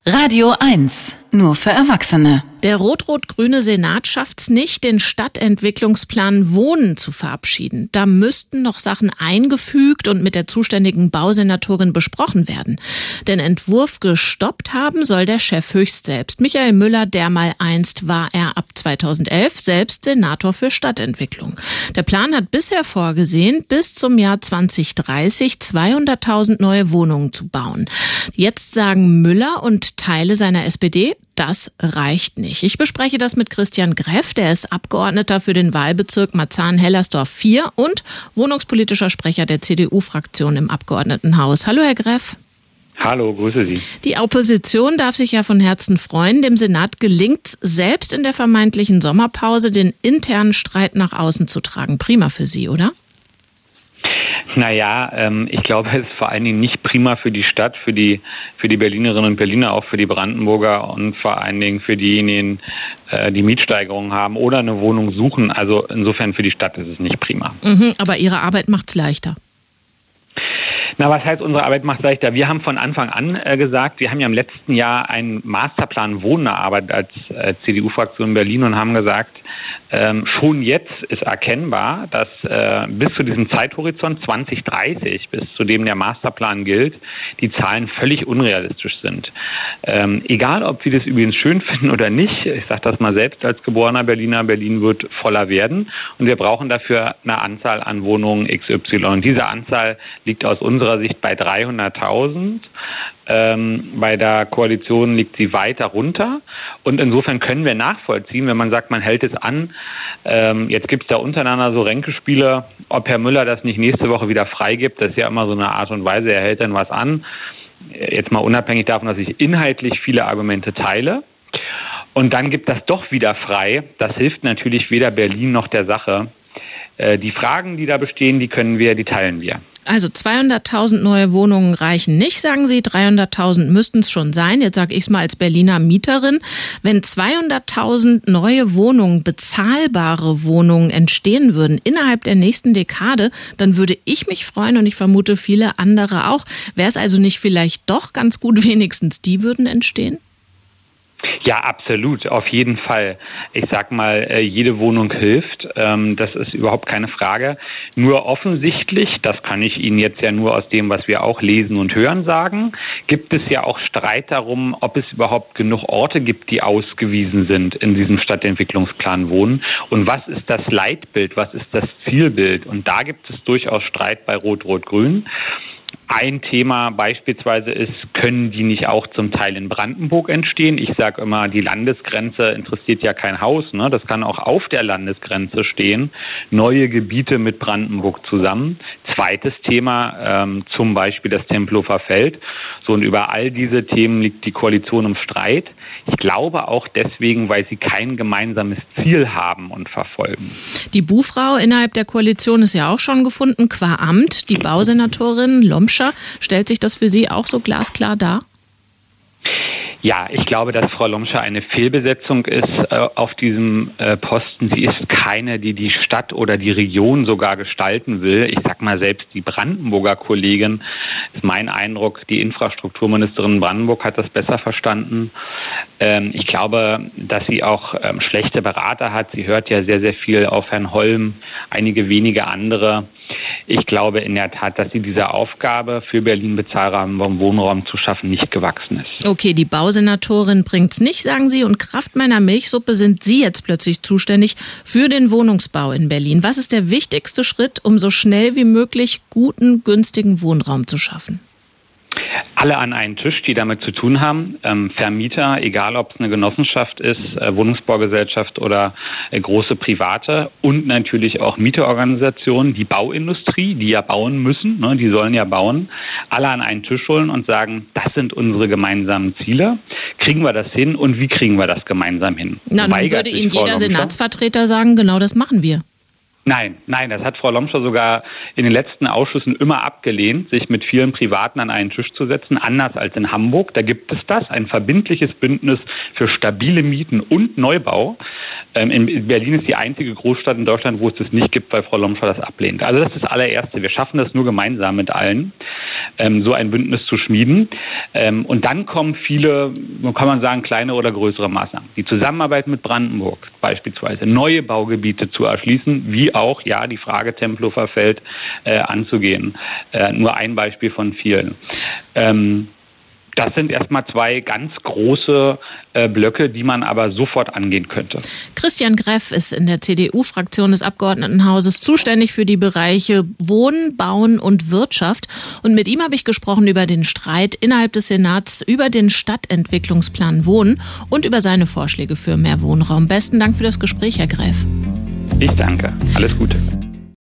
Radio 1, nur für Erwachsene. Der rot-rot-grüne Senat schafft's nicht, den Stadtentwicklungsplan Wohnen zu verabschieden. Da müssten noch Sachen eingefügt und mit der zuständigen Bausenatorin besprochen werden. Den Entwurf gestoppt haben soll der Chef höchst selbst. Michael Müller, dermaleinst war er ab 2011 selbst Senator für Stadtentwicklung. Der Plan hat bisher vorgesehen, bis zum Jahr 2030 200.000 neue Wohnungen zu bauen. Jetzt sagen Müller und Teile seiner SPD, das reicht nicht. Ich bespreche das mit Christian Greff, der ist Abgeordneter für den Wahlbezirk Marzahn-Hellersdorf 4 und wohnungspolitischer Sprecher der CDU-Fraktion im Abgeordnetenhaus. Hallo, Herr Greff. Hallo, grüße Sie. Die Opposition darf sich ja von Herzen freuen. Dem Senat gelingt es, selbst in der vermeintlichen Sommerpause den internen Streit nach außen zu tragen. Prima für Sie, oder? Naja, ich glaube, es ist vor allen Dingen nicht prima für die Stadt, für die Berlinerinnen und Berliner, auch für die Brandenburger und vor allen Dingen für diejenigen, die Mietsteigerungen haben oder eine Wohnung suchen. Also insofern für die Stadt ist es nicht prima. Aber Ihre Arbeit macht's leichter. Na, was heißt, unsere Arbeit macht leichter? Wir haben von Anfang an gesagt, wir haben ja im letzten Jahr einen Masterplan Wohnen erarbeitet als CDU-Fraktion in Berlin und haben gesagt, schon jetzt ist erkennbar, dass bis zu diesem Zeithorizont 2030, bis zu dem der Masterplan gilt, die Zahlen völlig unrealistisch sind. Egal, ob Sie das übrigens schön finden oder nicht, ich sage das mal selbst als geborener Berliner, Berlin wird voller werden und wir brauchen dafür eine Anzahl an Wohnungen XY. Und diese Anzahl liegt aus unserer Sicht bei 300.000. Bei der Koalition liegt sie weiter runter und insofern können wir nachvollziehen, wenn man sagt, man hält es an. Jetzt gibt es da untereinander so Ränkespiele, ob Herr Müller das nicht nächste Woche wieder freigibt, das ist ja immer so eine Art und Weise, er hält dann was an. Jetzt mal unabhängig davon, dass ich inhaltlich viele Argumente teile. Und dann gibt das doch wieder frei. Das hilft natürlich weder Berlin noch der Sache. Die Fragen, die da bestehen, die teilen wir. Also 200.000 neue Wohnungen reichen nicht, sagen Sie. 300.000 müssten es schon sein. Jetzt sage ich es mal als Berliner Mieterin. Wenn 200.000 neue Wohnungen, bezahlbare Wohnungen entstehen würden innerhalb der nächsten Dekade, dann würde ich mich freuen und ich vermute viele andere auch. Wäre es also nicht vielleicht doch ganz gut, wenigstens die würden entstehen? Ja, absolut, auf jeden Fall. Ich sag mal, jede Wohnung hilft, das ist überhaupt keine Frage. Nur offensichtlich, das kann ich Ihnen jetzt ja nur aus dem, was wir auch lesen und hören sagen, gibt es ja auch Streit darum, ob es überhaupt genug Orte gibt, die ausgewiesen sind in diesem Stadtentwicklungsplan Wohnen. Und was ist das Leitbild, was ist das Zielbild? Und da gibt es durchaus Streit bei Rot-Rot-Grün. Ein Thema beispielsweise ist, können die nicht auch zum Teil in Brandenburg entstehen? Ich sage immer, die Landesgrenze interessiert ja kein Haus, ne? Das kann auch auf der Landesgrenze stehen. Neue Gebiete mit Brandenburg zusammen. Zweites Thema, zum Beispiel das Tempelhofer Feld. So, und über all diese Themen liegt die Koalition im Streit. Ich glaube auch deswegen, weil sie kein gemeinsames Ziel haben und verfolgen. Die Buhfrau innerhalb der Koalition ist ja auch schon gefunden, qua Amt. Die Bausenatorin Lomscher. Stellt sich das für Sie auch so glasklar dar? Ja, ich glaube, dass Frau Lomscher eine Fehlbesetzung ist auf diesem Posten. Sie ist keine, die die Stadt oder die Region sogar gestalten will. Ich sag mal, selbst die Brandenburger Kollegin, ist mein Eindruck, die Infrastrukturministerin Brandenburg hat das besser verstanden. Ich glaube, dass sie auch schlechte Berater hat. Sie hört ja sehr, sehr viel auf Herrn Holm, einige wenige andere. Ich glaube in der Tat, dass sie dieser Aufgabe für Berlin bezahlbaren Wohnraum zu schaffen nicht gewachsen ist. Okay, die Bausenatorin bringt's nicht, sagen Sie, und Kraft meiner Milchsuppe sind Sie jetzt plötzlich zuständig für den Wohnungsbau in Berlin. Was ist der wichtigste Schritt, um so schnell wie möglich guten, günstigen Wohnraum zu schaffen? Alle an einen Tisch, die damit zu tun haben, Vermieter, egal ob es eine Genossenschaft ist, Wohnungsbaugesellschaft oder große Private und natürlich auch Mieterorganisationen, die Bauindustrie, die ja bauen müssen, ne, die sollen ja bauen, alle an einen Tisch holen und sagen, das sind unsere gemeinsamen Ziele. Kriegen wir das hin und wie kriegen wir das gemeinsam hin? Na, dann würde Ihnen jeder Senatsvertreter sagen, genau das machen wir. Nein, das hat Frau Lomscher sogar in den letzten Ausschüssen immer abgelehnt, sich mit vielen Privaten an einen Tisch zu setzen, anders als in Hamburg. Da gibt es ein verbindliches Bündnis für stabile Mieten und Neubau. In Berlin ist die einzige Großstadt in Deutschland, wo es das nicht gibt, weil Frau Lomscher das ablehnt. Also das ist das allererste. Wir schaffen das nur gemeinsam mit allen, so ein Bündnis zu schmieden. Und dann kommen viele, kann man sagen, kleine oder größere Maßnahmen. Die Zusammenarbeit mit Brandenburg beispielsweise, neue Baugebiete zu erschließen, wie auch, die Frage Tempelhofer Feld anzugehen. Nur ein Beispiel von vielen. Das sind erstmal 2 ganz große Blöcke, die man aber sofort angehen könnte. Christian Greff ist in der CDU-Fraktion des Abgeordnetenhauses zuständig für die Bereiche Wohnen, Bauen und Wirtschaft. Und mit ihm habe ich gesprochen über den Streit innerhalb des Senats, über den Stadtentwicklungsplan Wohnen und über seine Vorschläge für mehr Wohnraum. Besten Dank für das Gespräch, Herr Greff. Ich danke. Alles Gute.